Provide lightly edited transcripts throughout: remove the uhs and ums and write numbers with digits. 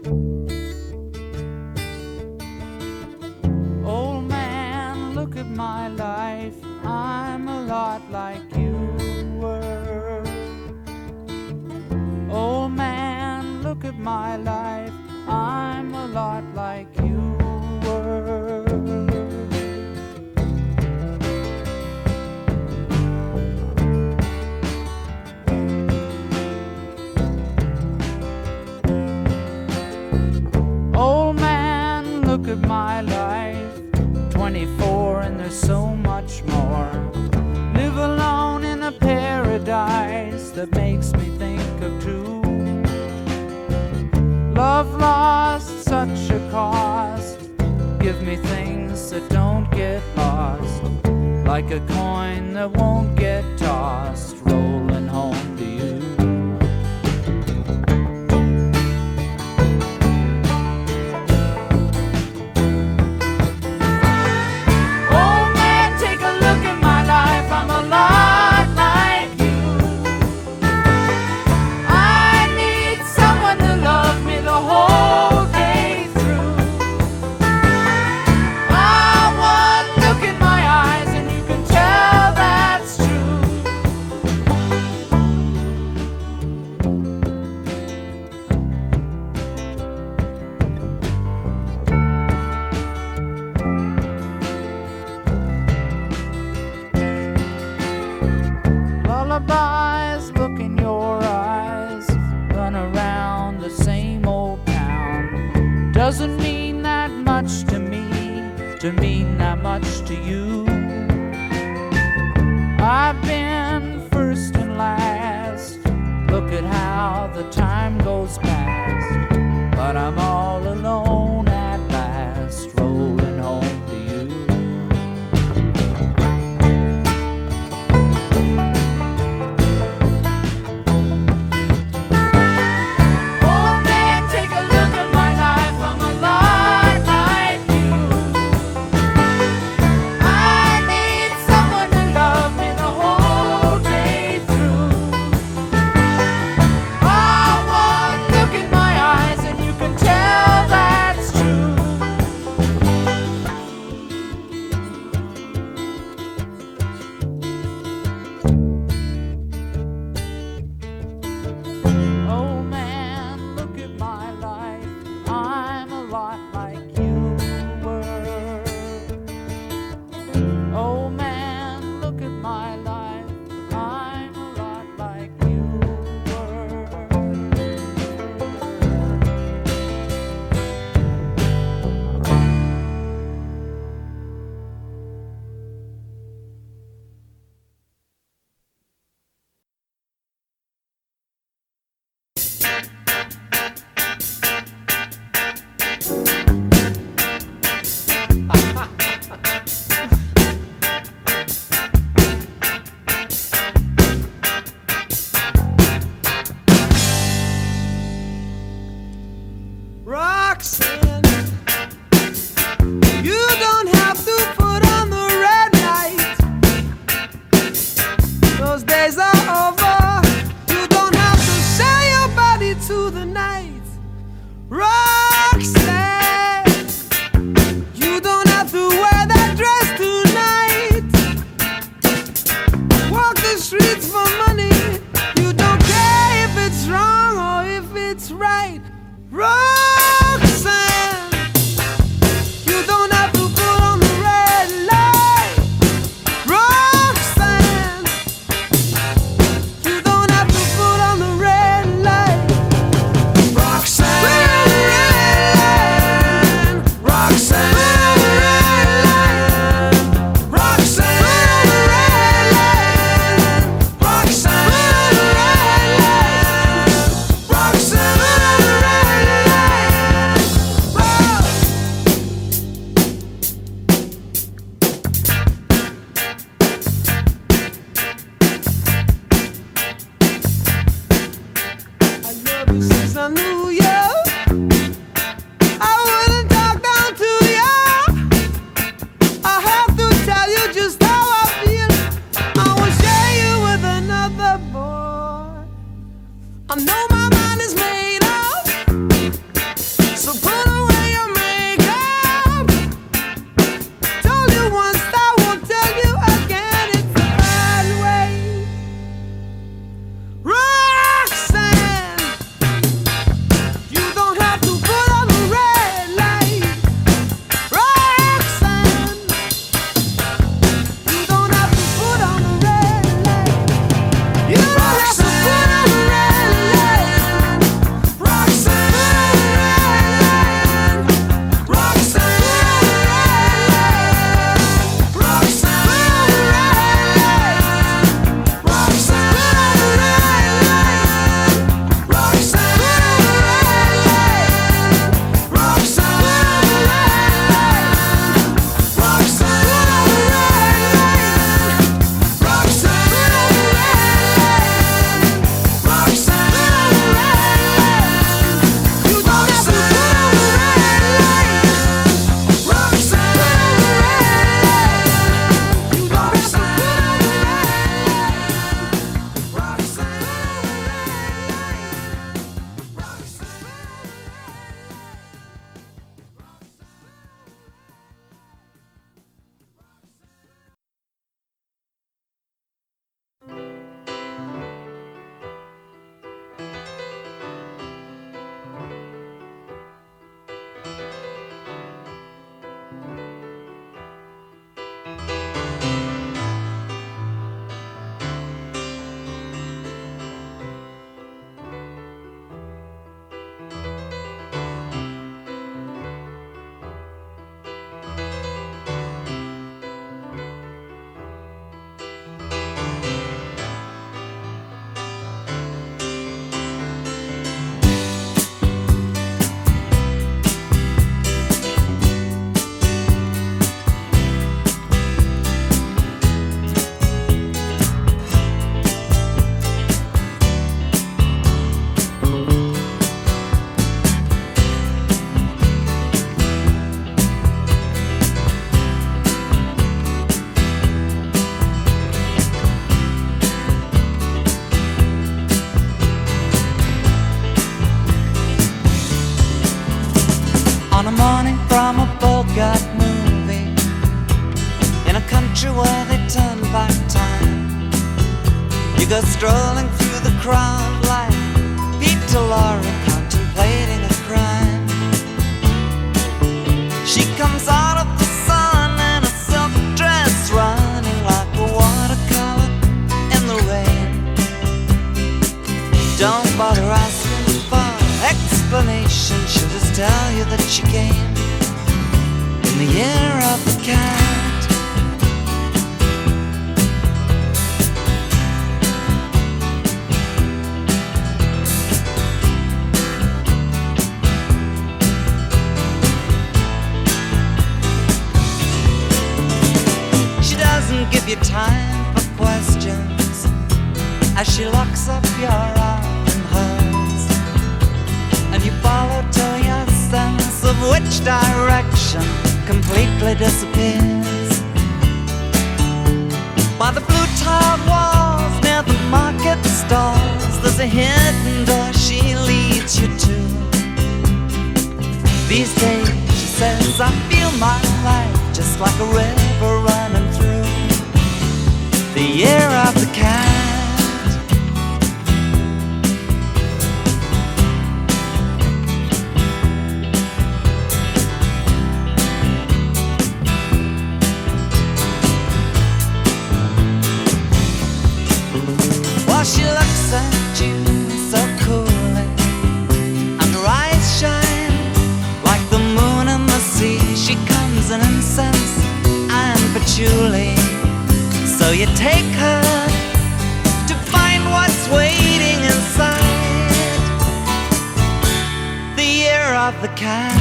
Old man, look at my life, I'm a lot like you were. Old man, look at my life, I'm a lot like you were. Old man, look at my life, 24 and there's so much more. Live alone in a paradise that makes me think of two. Love lost, such a cost. Give me things that don't get lost, like a coin that won't get tossed, rolling home to you. I'm a lot like you. I need someone to love me the whole day through. One look in my eyes and you can tell that's true. Lullabies, look in your eyes, run around the same old town. Doesn't mean that much to me, to mean that much to you. I've been first and last, look at how the time goes past. But I'm all alone at last, rolling home to you. Roxanne, you don't have to put on the red light. Those days are over. You don't have to sell your body to the night. Roxanne, you don't have to wear that dress tonight. Walk the streets for money. You don't care if it's wrong or if it's right. Roxanne, you don't have to put on the red light. Roxanne, you don't have to put on the red light. Roxanne, Roxanne, since I knew you, I wouldn't talk down to you. I have to tell you just how I feel. I won't share you with another boy. I know my mind is made up. feel-good movie in a country where they turn back time. You go strolling through the crowd like Peter Lorre contemplating a crime. She comes out of the sun in a silk dress, running like a watercolor in the rain. Don't bother asking for explanation, she'll just tell you that she came in the year of the cat. She doesn't give you time for questions as she locks up your arm in hers, and you follow till your sense of which direction completely disappears. By the blue tiled walls near the market stalls, there's a hidden door she leads you to. These days, she says, I feel my life just like a river running through the year of the cat. She looks at you so coolly, and her eyes shine like the moon and the sea. She comes in incense and patchouli, so you take her to find what's waiting inside the year of the cat.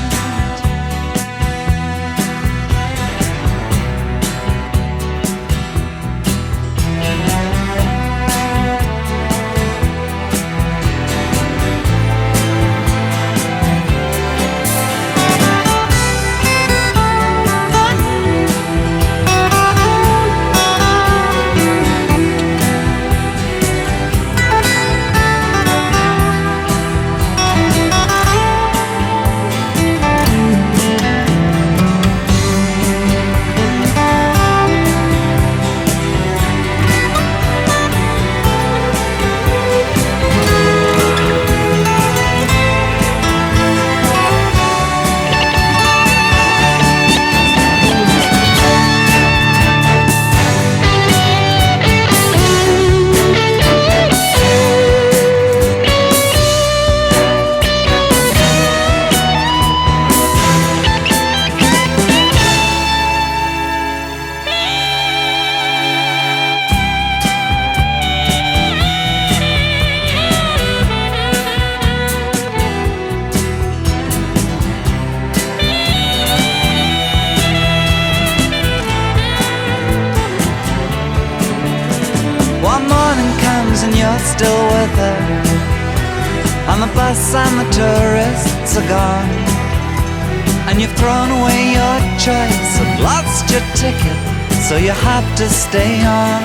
One morning comes and you're still with her, and the bus and the tourists are gone, and you've thrown away your choice and lost your ticket, so you have to stay on.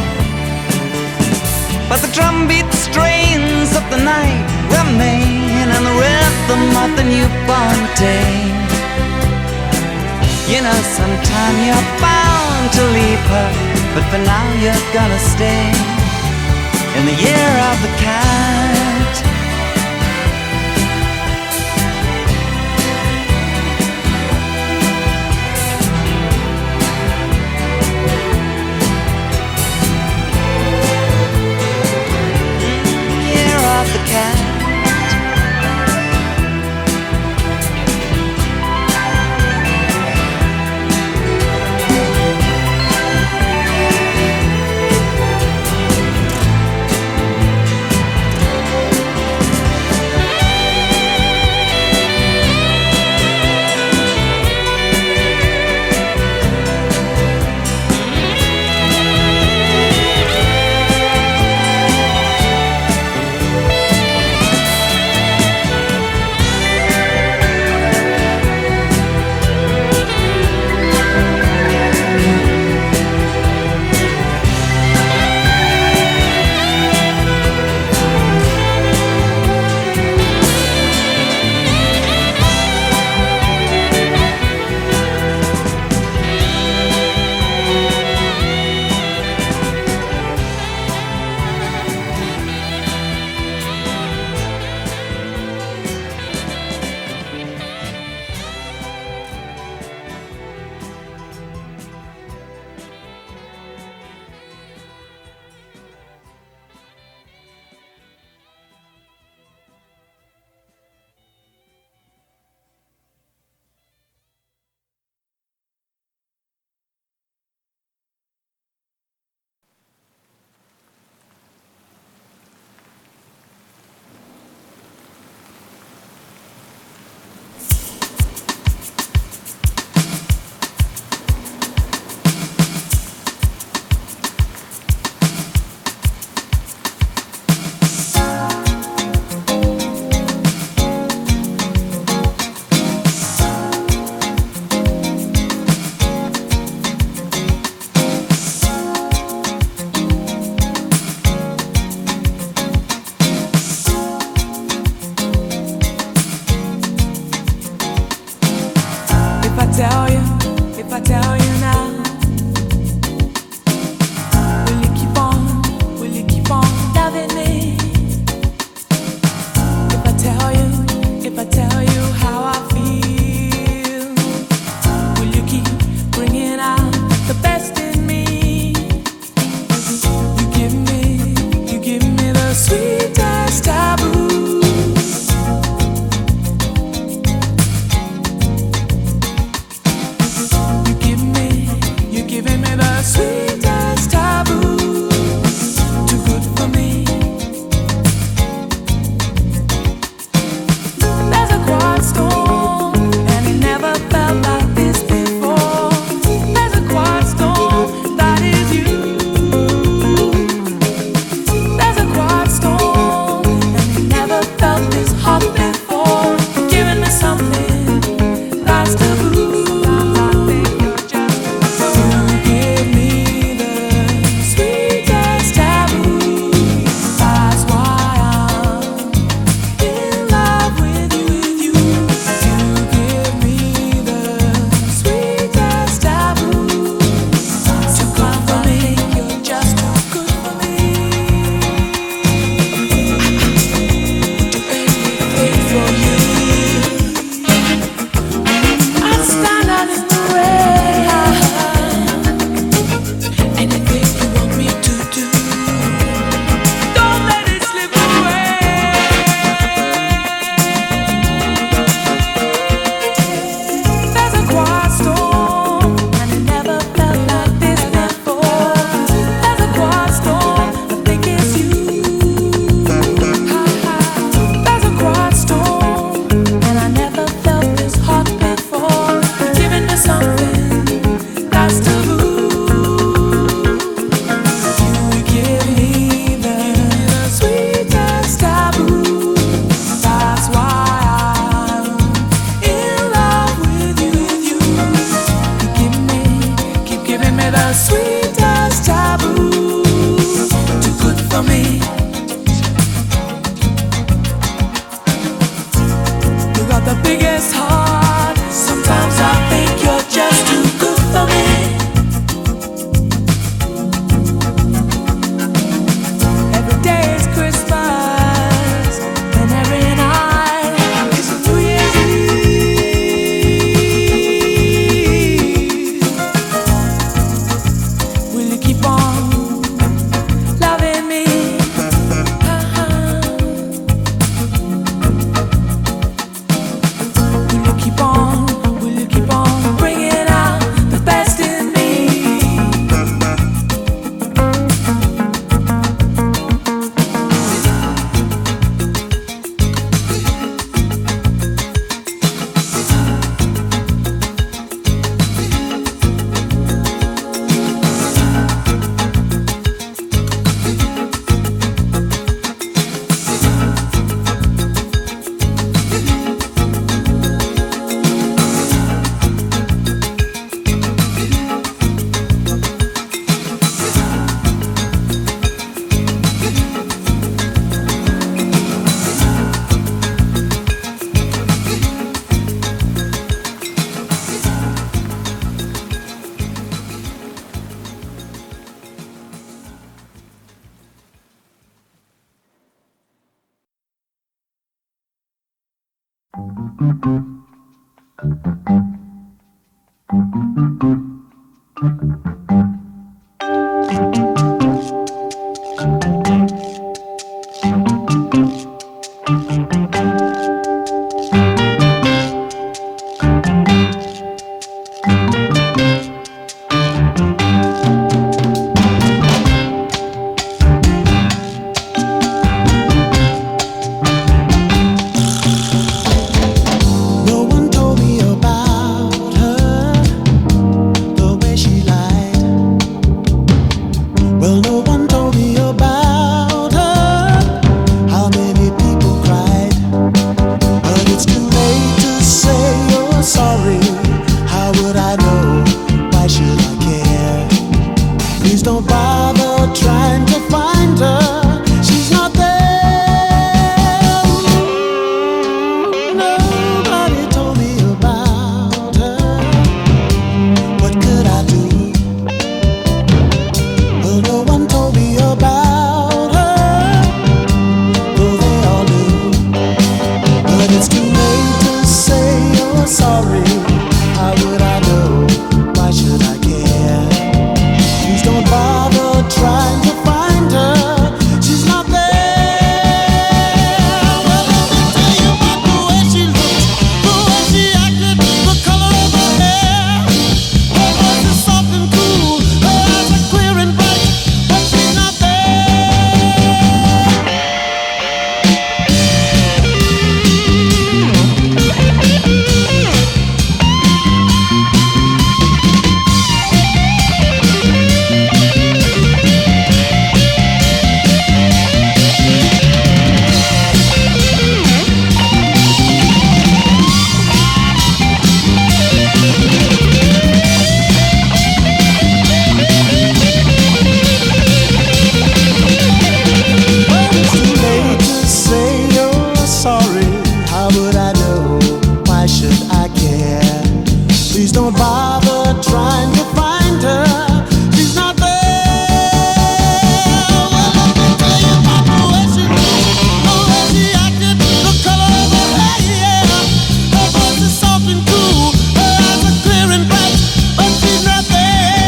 But the drumbeat strains of the night remain, and the rhythm of the newborn day. You know sometime you're bound to leave her, but for now you're gonna stay in the year of the cat. Year of the cat. Nobody told me about her. would I know? Why should I care? Please don't bother trying to find her. She's not there. Well, let me tell you about the way she moved, the way she acted, the color of her hair. Her voice is soft and cool, her eyes are clear and bright, but she's not there.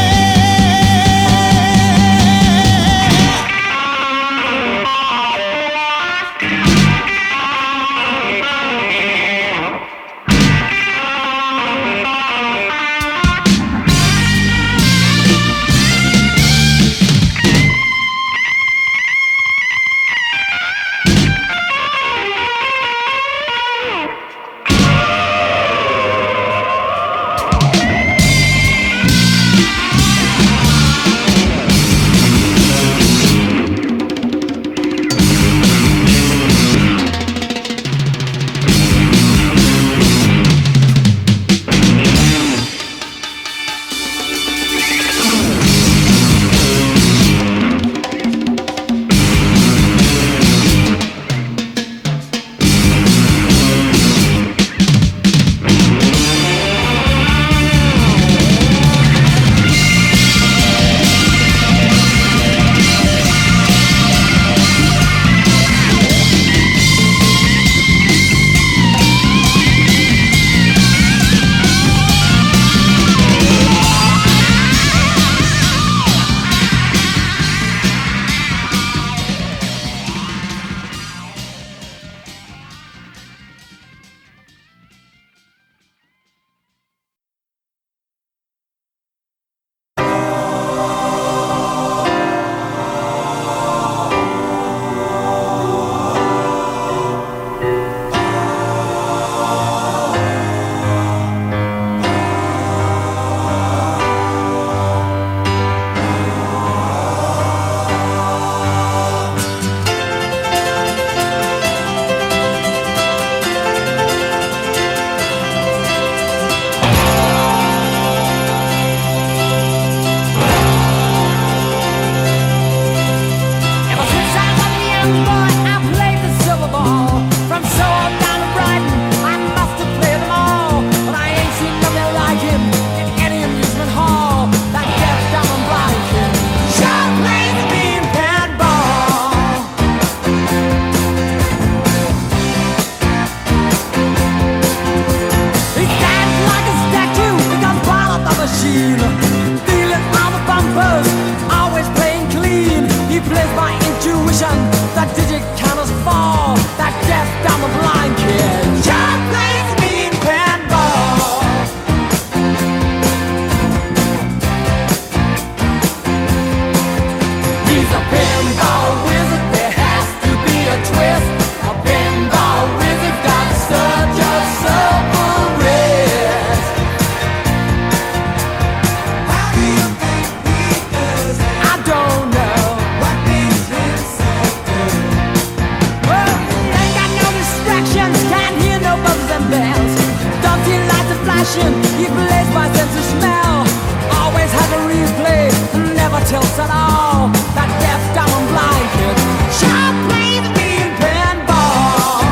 He plays my sense of smell. Always has a replay, never tilts at all. That deaf, dumb, and blind kid sure plays me in pinball.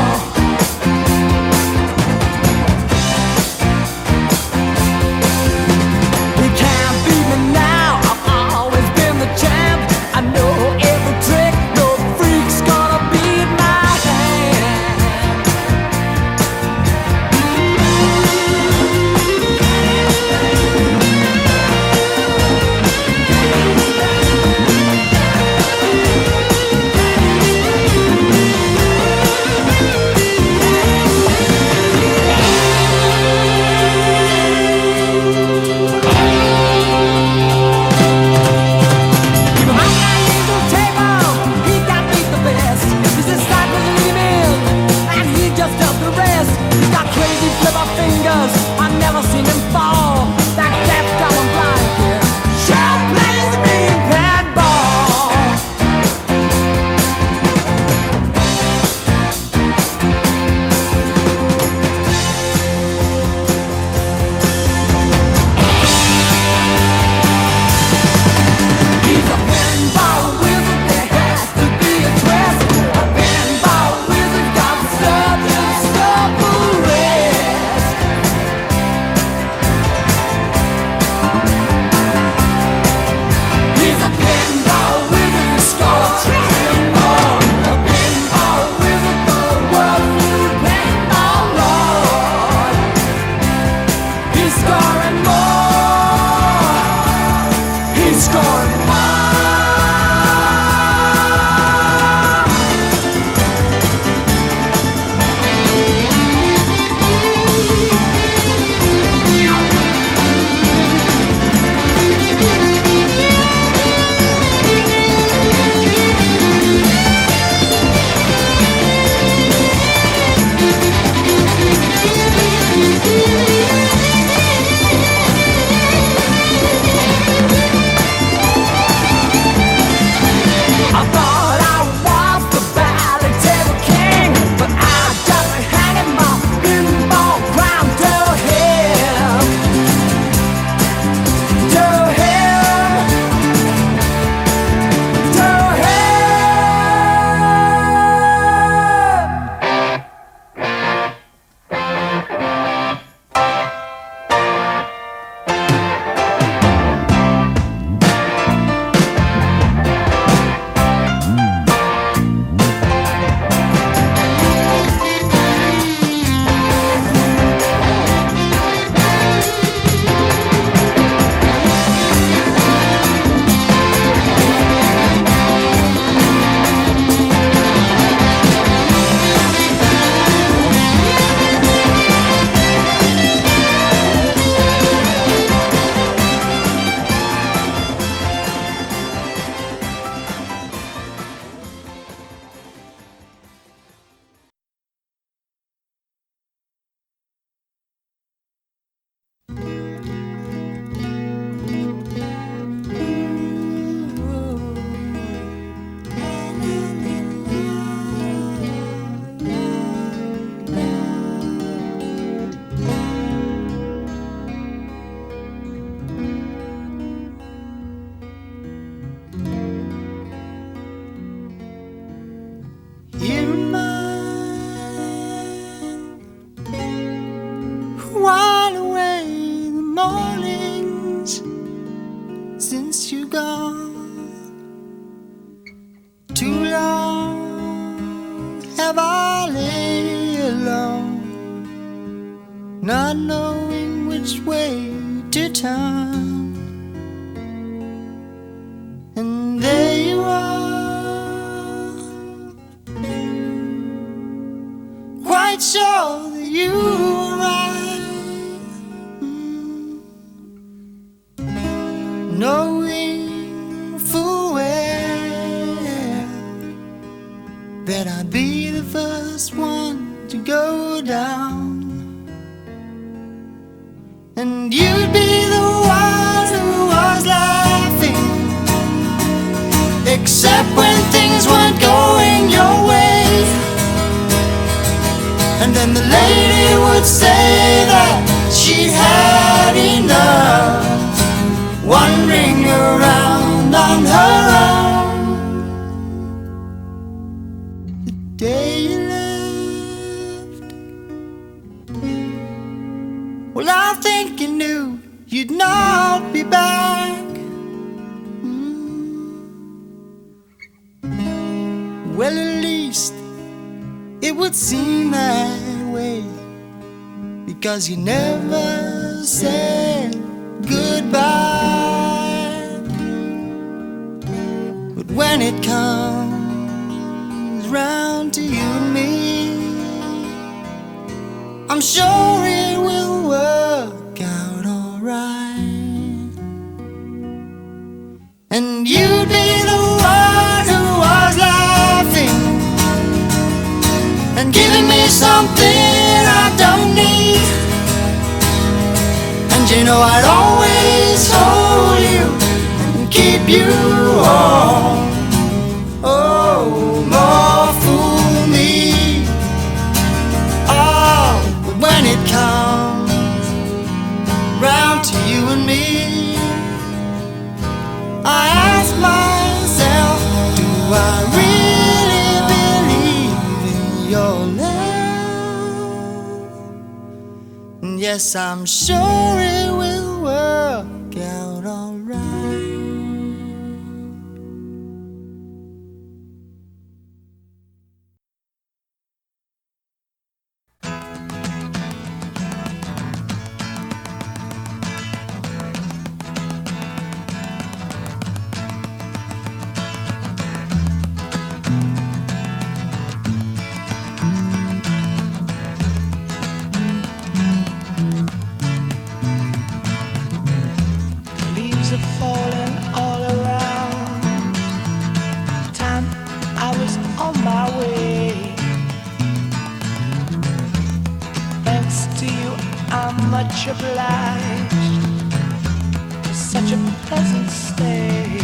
He can't beat me now, I've always been the champ. I know every trick, no freak's gonna beat my hand. I never seen him fall. That deaf, dumb, and blind kid sure plays me in pinball. He's a pinball wizard, there has to be a twist. A pinball wizard got such a stubborn not knowing which way to turn. And there you are, quite sure that you were right, knowing full well that I'd be the first one to go down. And you'd be the one who was laughing, except when things weren't going your way. And then the lady would say that she'd had enough, wandering around on her own. The day you left, well, I think you knew you'd not be back. Well, at least it would seem that way, because you never said goodbye. But when it comes round to you and me, I'm sure it will work out alright. And you'd be the one who was laughing and giving me something I don't need. And you know I'd always hold you and keep you warm. Oh, more fool me. Oh, but when it comes round to you and me, I ask myself, do I really believe in your love? And yes, I'm sure it will work out alright. Falling all around. Time I was on my way. Thanks to you, I'm much obliged for such a pleasant stay.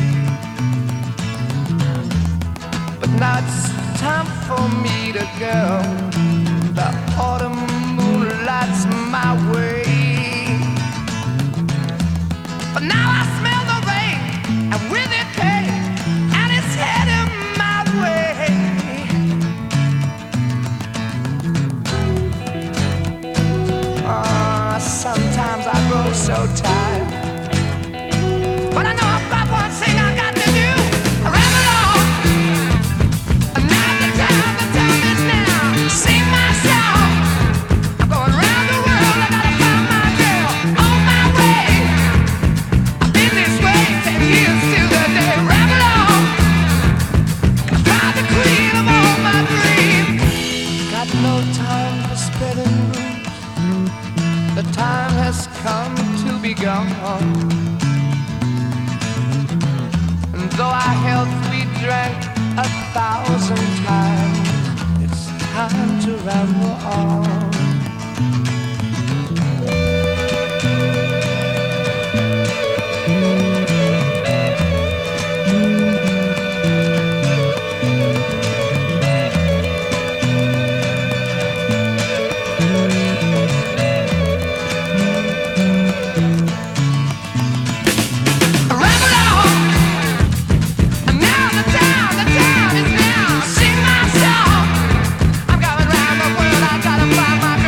But now it's time for me to go. The autumn moonlight's my way. But now I smell the rain, and with it pain, and it's heading my way. Sometimes I grow so tired, but I know I've got one thing I got to do. I ramble on, and now the time is now. Sing my song, I'm going round the world, I gotta find my girl on my way. This way, 10 years till the day. Ramble on, drive the queen of all my dreams. Got no time for spreading news. The time has come to be gone. And though our health we drank 1,000 times, it's time to ramble on. Sing my song. I'm going round the world. I gotta find my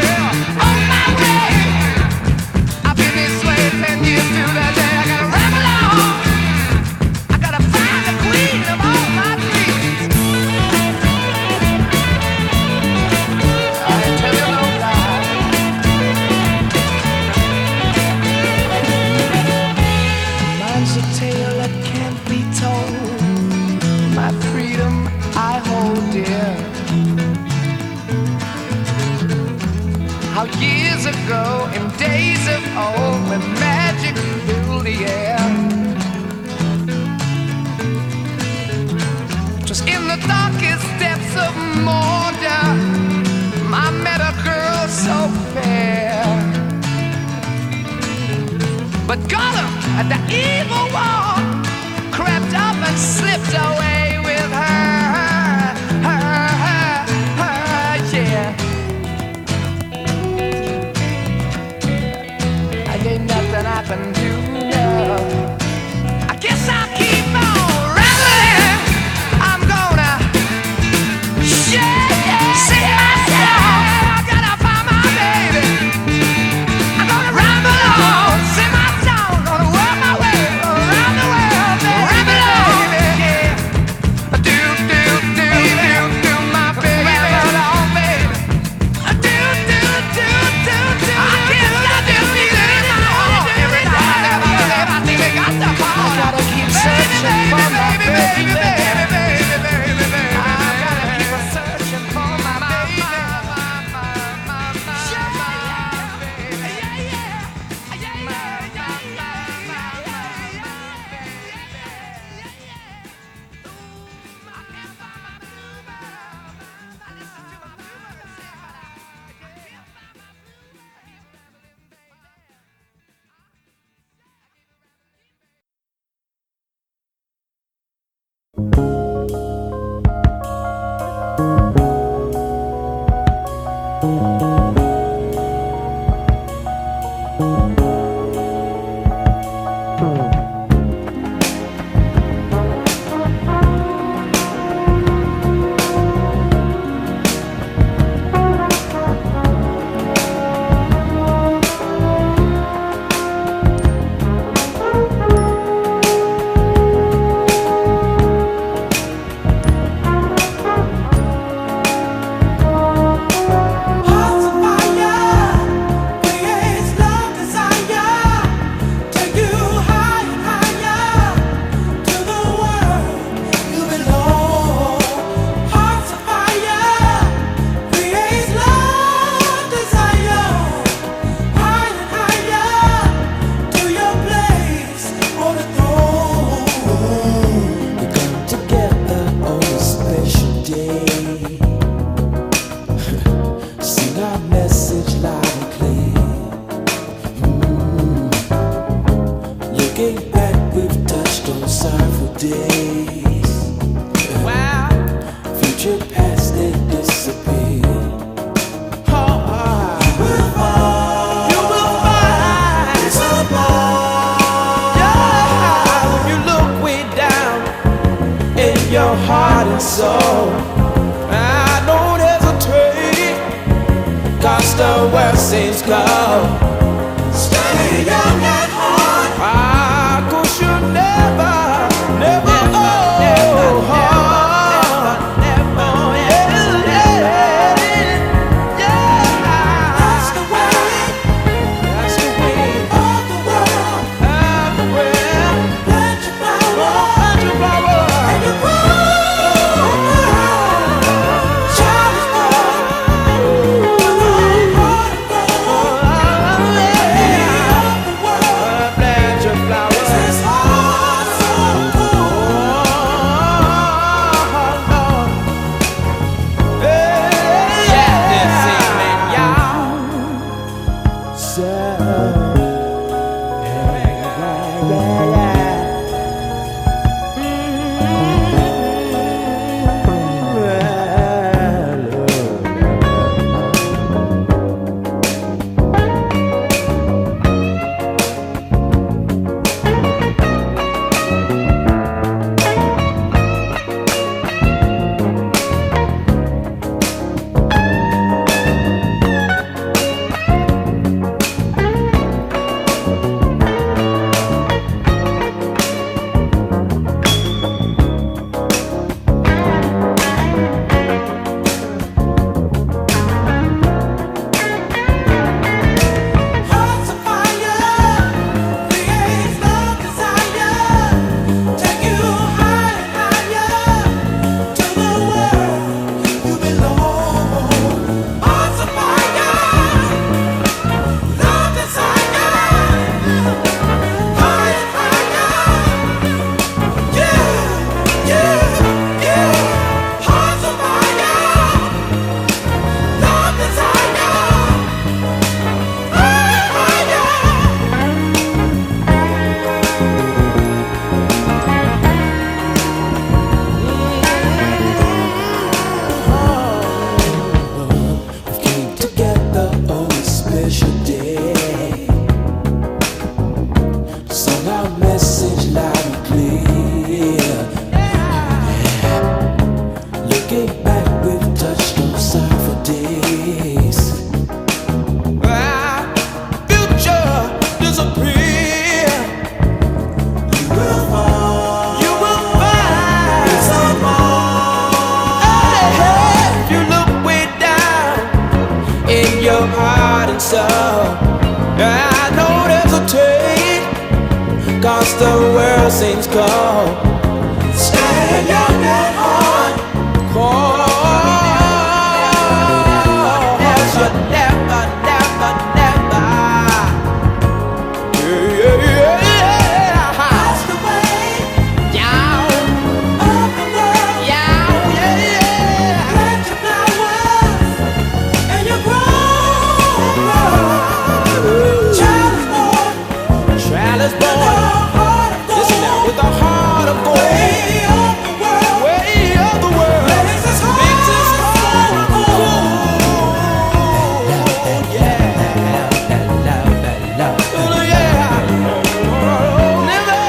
how years ago, in days of old, when magic filled the air. Just in the darkest depths of Mordor, I met a girl so fair. But Gollum, the evil one, crept up and slipped away with her, yeah. And ain't nothing I can do now. I guess I'll keep on rambling. I'm gonna see myself. I gotta find my baby. I'm gonna ramble on, sing my song, gonna work my way around the world, baby. Ramble on, yeah. Do my baby. Ramble on, baby. Do. I can't stop this feeling in my heart. Every time I think I got the power. I gotta keep searching for my baby. I gotta keep searching for my baby. Your heart and soul, I don't hesitate, 'cause the world seems cold. Stay young at heart. Cause you never old heart. That's the way of the world. Plant your flower, and you grow. Plant your flowers. heart and soul. I don't hesitate, 'cause the world seems cold. Stay young at heart, cause you never, never, never. Yeah, yeah, yeah. That's the way. Yeah. Of the world. Yeah, yeah, yeah. Plant your flowers and you grow. Child is born. Child is born. Listen now, with a heart of gold. Way of the world. Way of the world. Makes us whole. Makes us whole. Yeah. Oh, yeah. Never.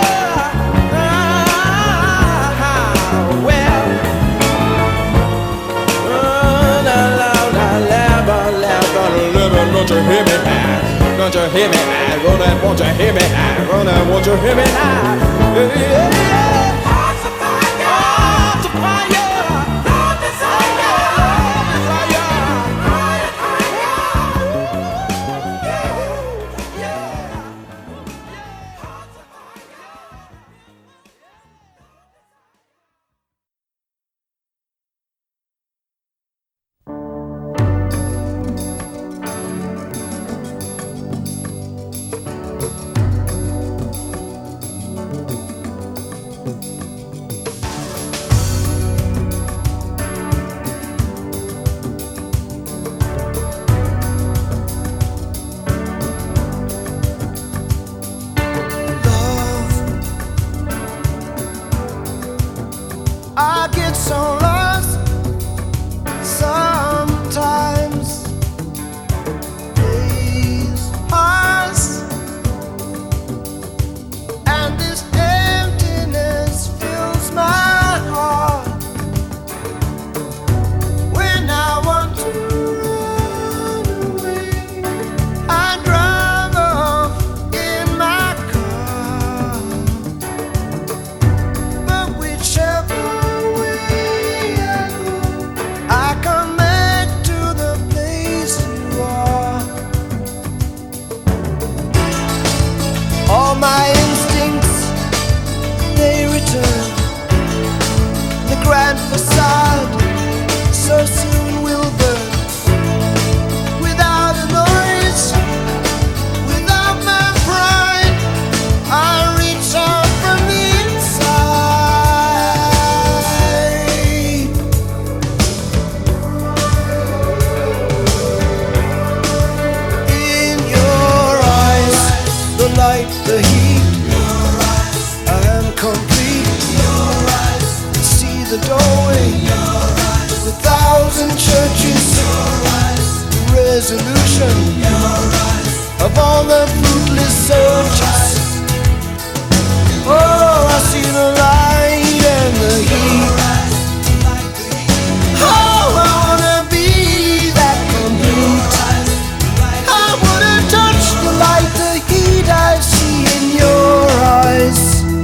Well. Don't you hear me now? Don't you hear me now? Gonna want you hear me now? Gonna want you hear me now? Yeah. Hearts of fire, hearts of fire, love desire, love desire, higher, higher. Yeah, yeah. Hearts of fire. I get so lost sometimes. Days pass and this emptiness fills my heart. When I want to run away, I drive off in my car. But whichever I come back to the place you are. All my instincts, they return. The grand facade so soon will burn. Without a noise, without my pride, I reach out from the inside. In your eyes, the light, the heat. I am complete. See the doorway. The thousand churches. Resolution of all the fruitless searches. Oh, I see the light and the heat. Oh, I wanna be that complete. I wanna touch the light, the heat I see in your eyes.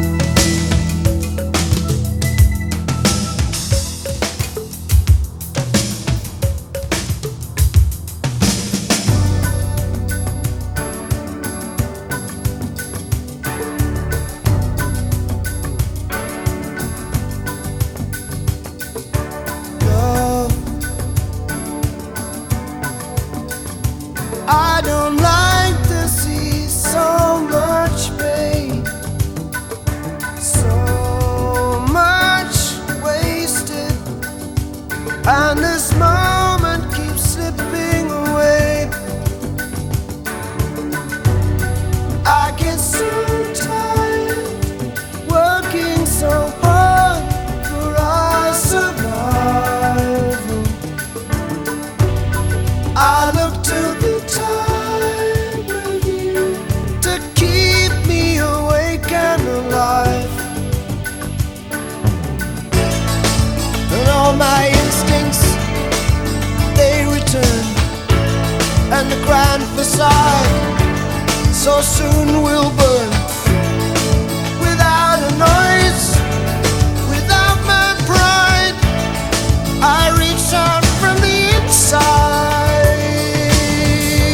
Love, I don't like to see so much pain, so much wasted, and this moment keeps slipping away. I get so tired, working so hard for our survival. I look to the time with you to keep me awake and alive. And all my instincts, they return. And the grand facade so soon will burn. Without a noise, without my pride, I reach out from the inside.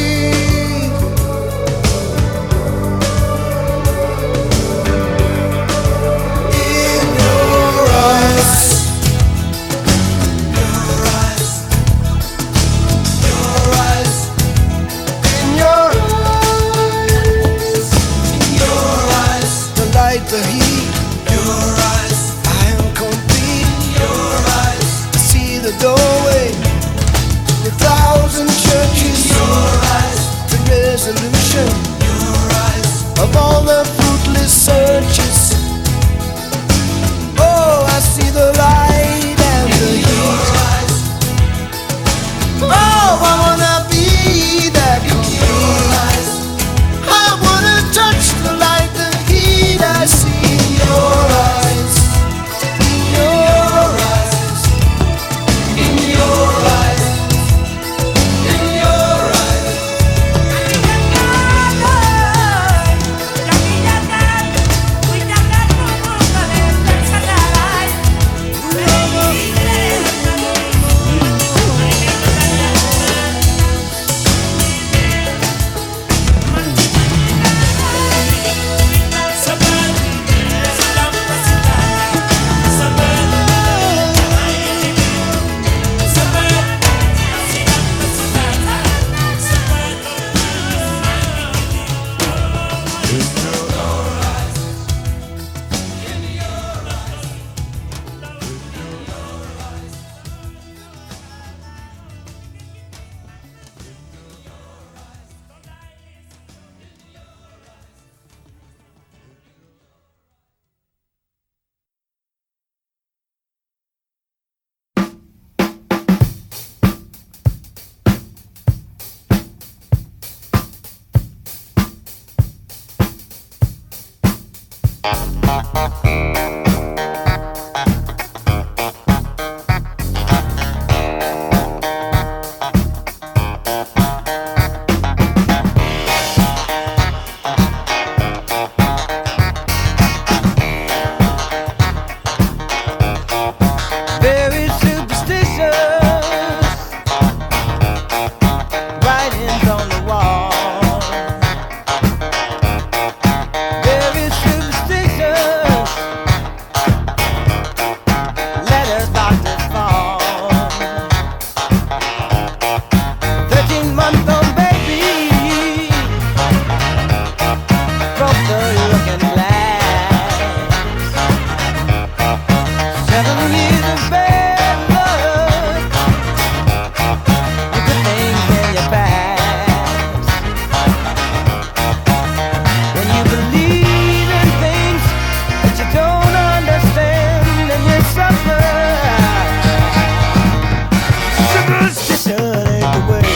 solution of all the fruitless searches. Oh, I see the light and the heat. Oh, I wanna be that complete. I wanna touch the light, the heat I see in your eyes. In your eyes. In your eyes. In your eyes. Very superstitious writings on the wall. Very superstitious letters about to fall. 13-month-old baby broke the looking glass. 7 years of bad luck with the things in your past. When you believe in things that you don't understand and you suffer, superstition ain't the way.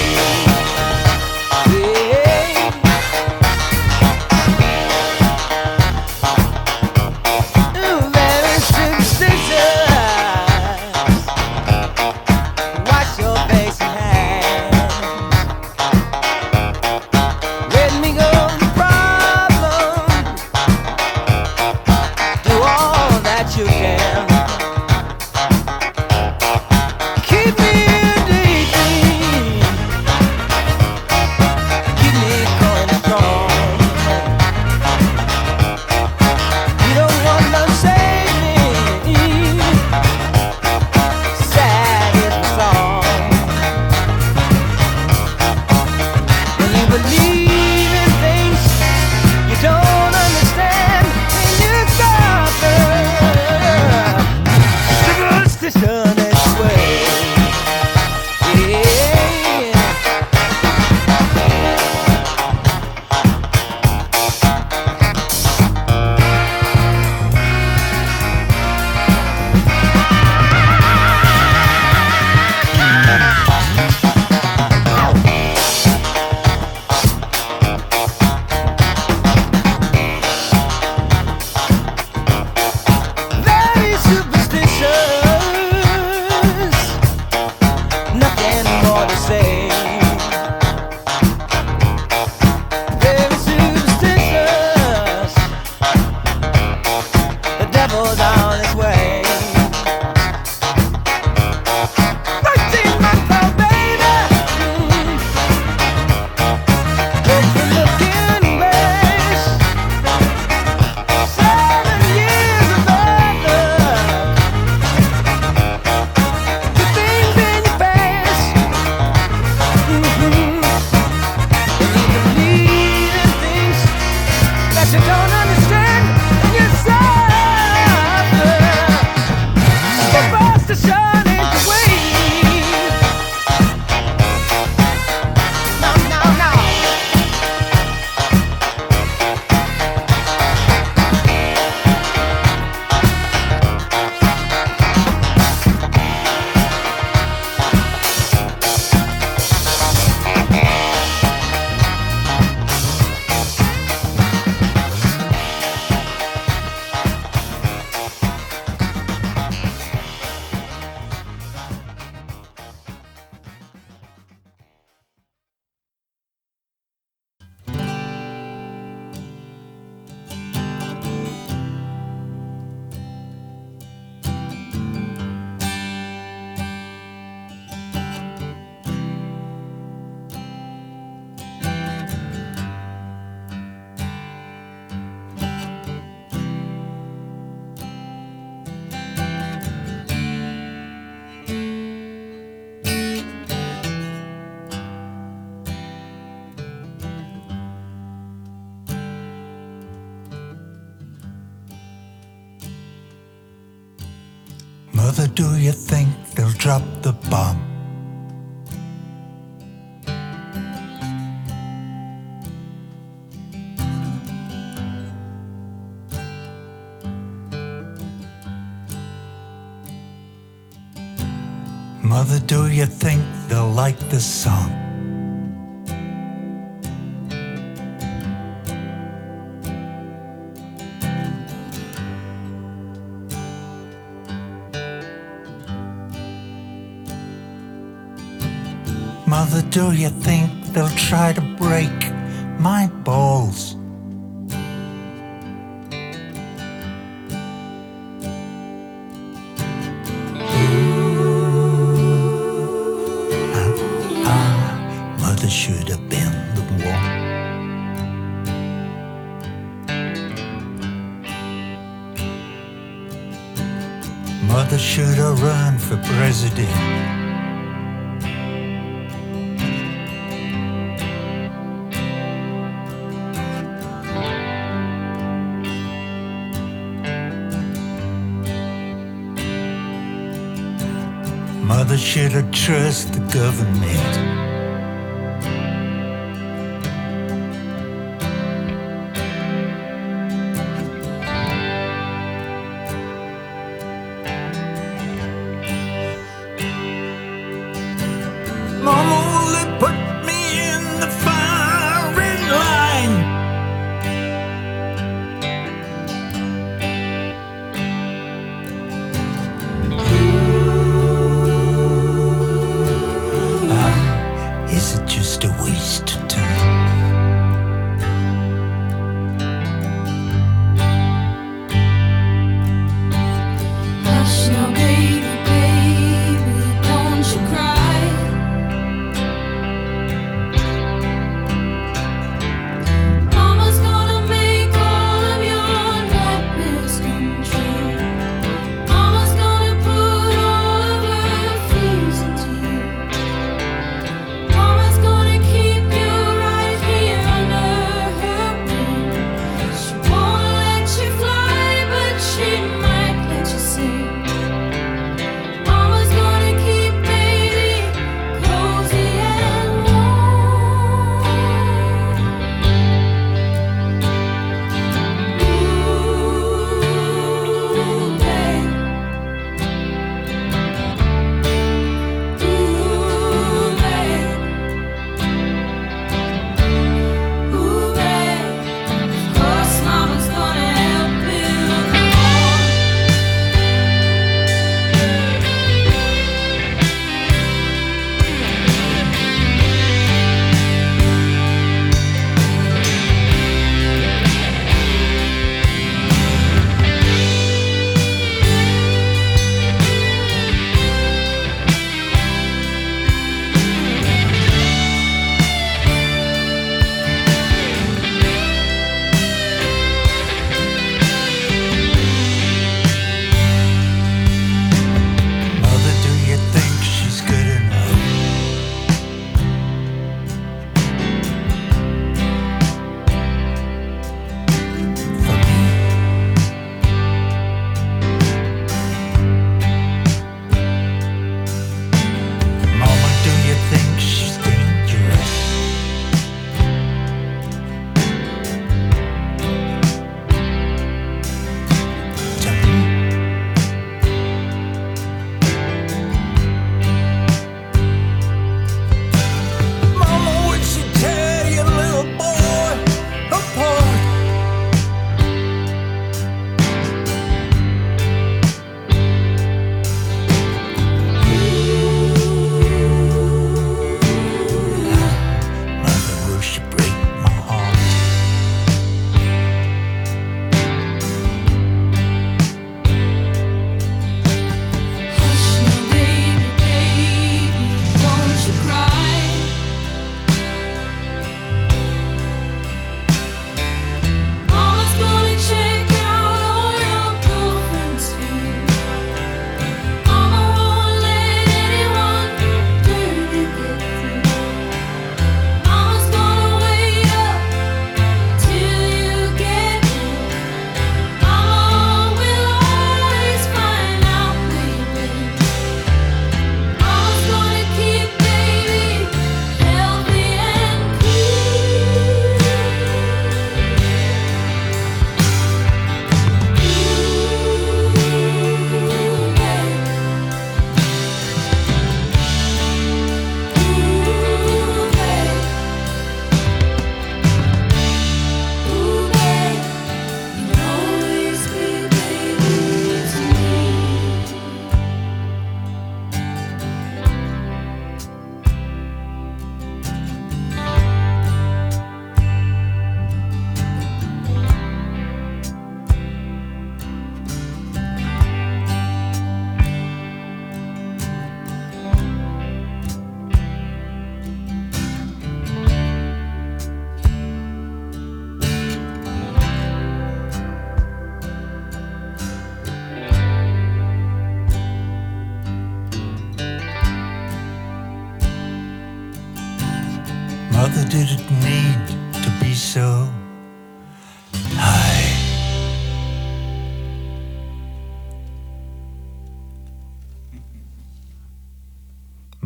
Ooh, very superstitious. Wash your face and hands. Let me go the problem. Do all that you can. Keep me daydream. Keep me going strong. You don't want to save me. Sad is the song. When you believe in things you don't understand, and you suffer. Superstition is the way. Yeah. Mother, do you think they'll drop the bomb? Mother, do you think they'll like this song? Mother, do you think they'll try to break my balls? Mother should have been the one. Mother should have run for president. Mother should have trusted the government. Mama only put me in the firing line.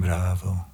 Bravo.